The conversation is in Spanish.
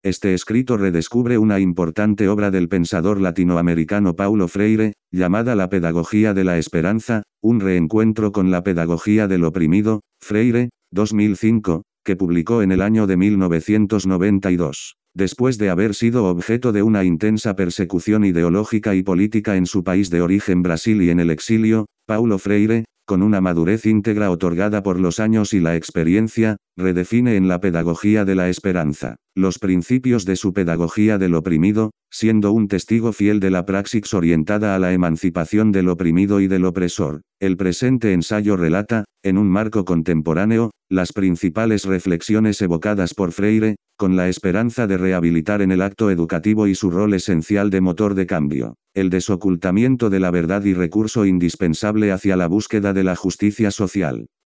Este escrito redescubre una importante obra del pensador latinoamericano Paulo Freire, llamada La Pedagogía de la Esperanza, un reencuentro con la pedagogía del oprimido, Freire, 2005, que publicó en el año de 1992. Después de haber sido objeto de una intensa persecución ideológica y política en su país de origen Brasil y en el exilio, Paulo Freire, con una madurez íntegra otorgada por los años y la experiencia, redefine en la pedagogía de la esperanza los principios de su pedagogía del oprimido, siendo un testigo fiel de la praxis orientada a la emancipación del oprimido y del opresor. El presente ensayo relata, en un marco contemporáneo, las principales reflexiones evocadas por Freire, con la esperanza de rehabilitar en el acto educativo y su rol esencial de motor de cambio, el desocultamiento de la verdad y recurso indispensable hacia la búsqueda de la justicia social.